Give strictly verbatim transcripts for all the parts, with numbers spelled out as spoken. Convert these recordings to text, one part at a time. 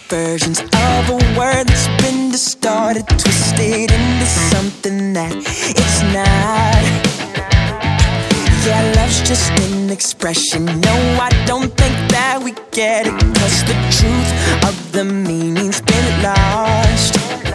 versions of a word that's been distorted, twisted into something that it's not. Yeah, love's just an expression. No, I don't think that we get it, 'cause the truth of the meaning's been lost.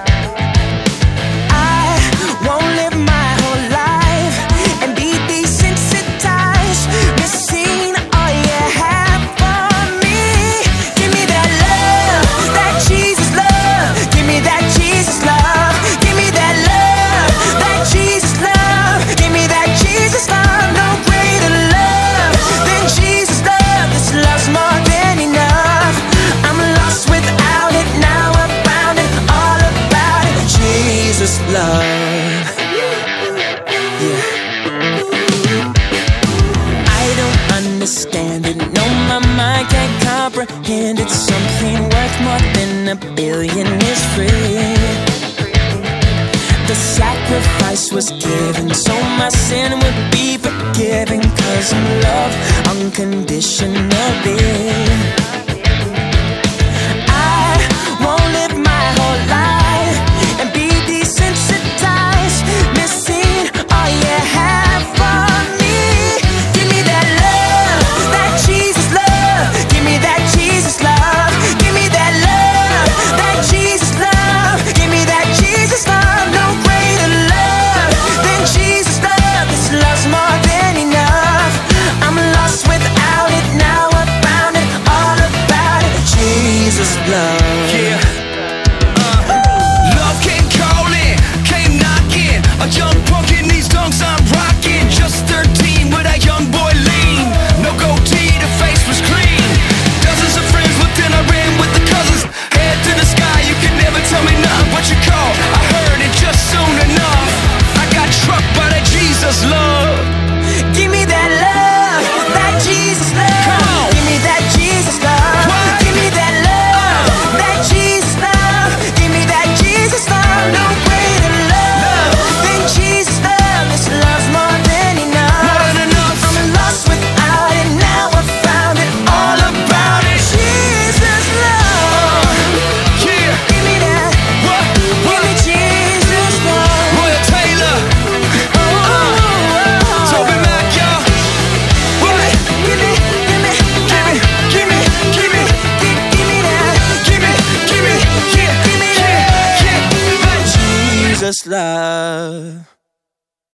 I won't live my whole life and be desensitized, missing all you have for me. Give me that love, that Jesus love. Give me that Jesus love. Give me that love, that Jesus love. Give me that Jesus love. No greater love than Jesus love. This love's more than enough. I'm lost without it, now I found it, all about it. Jesus love. Yeah. I don't understand it, no, my mind can't comprehend it. Something worth more than a billion is free. The sacrifice was given so my sin would be forgiven, 'cause I'm loved unconditionally. I won't live my whole life and be desensitized, missing all you have for me. Give me that love, that Jesus love. Give me that Jesus love. Give me that love, that Jesus love. Give me that Jesus love. No greater love than Jesus love. This love's more than enough. I'm lost without it, now I found it, all about it. Jesus love. Yeah. Uh, love came calling, came knocking. A young punk in these dunks I'm rocking. Just thirteen with a young boy lean. No goatee, the face was clean. Dozens of friends looked and I ran with the cousins. Head to the sky, you can never tell me nothing what you call. I heard it just soon enough. I got struck by that Jesus love. Give me that love, that Jesus love. Come on. Give me that Jesus love. What? Give me that love, that Jesus love. Give me that Jesus love. No greater love than Jesus love. This love's more than enough. More than enough. I'm lost without it, now I found it, all about it. Jesus love. Yeah. Give me that. What? Give What? me Jesus love. Royal Taylor. Oh, oh, oh. Toby Mac, y'all. Give me, give me, give me, Give me, give me, give me. give, give me that. Give me, give me, yeah, Give me yeah, yeah. Jesus love.